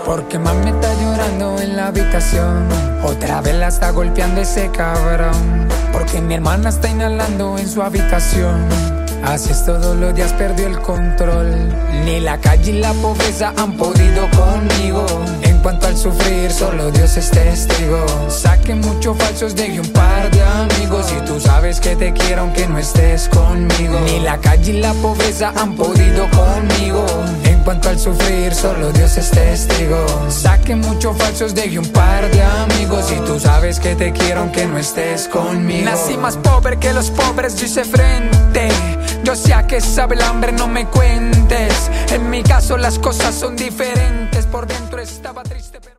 Porque mami está llorando en la habitación. Otra vez la está golpeando ese cabrón. Porque mi hermana está inhalando en su habitación. Así es, todos los días perdió el control. Ni la calle y la pobreza han podido conmigo. En cuanto al sufrir, solo Dios es testigo. Saqué muchos falsos, dejé un par de amigos. Y tú sabes que te quiero aunque no estés conmigo. Ni la calle y la pobreza han podido conmigo. En cuanto al sufrir, solo Dios es testigo. Saqué muchos falsos, dejé un par de amigos. Y tú sabes que te quiero aunque no estés conmigo. Nací más pobre que los pobres, yo hice frente. Yo sé a qué sabe el hambre, no me cuentes. En mi caso las cosas son diferentes. Por dentro estaba triste pero...